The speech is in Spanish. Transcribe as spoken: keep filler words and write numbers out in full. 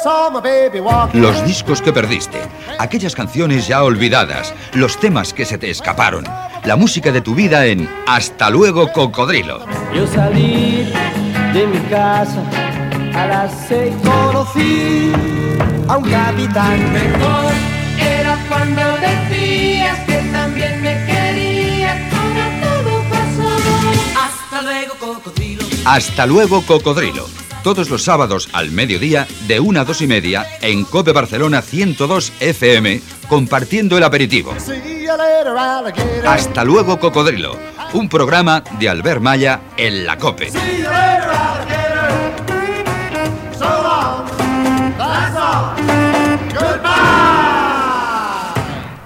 Los discos que perdiste, aquellas canciones ya olvidadas, los temas que se te escaparon, la música de tu vida en Hasta Luego Cocodrilo. Yo salí de mi casa a las seis, conocí a un capitán. Mejor era cuando decías que también me querías, ahora todo pasó. Hasta luego, cocodrilo. Hasta Luego Cocodrilo. Todos los sábados al mediodía, de una a dos y media, en COPE Barcelona ciento dos F M, compartiendo el aperitivo. Hasta Luego Cocodrilo, un programa de Albert Malla en la COPE.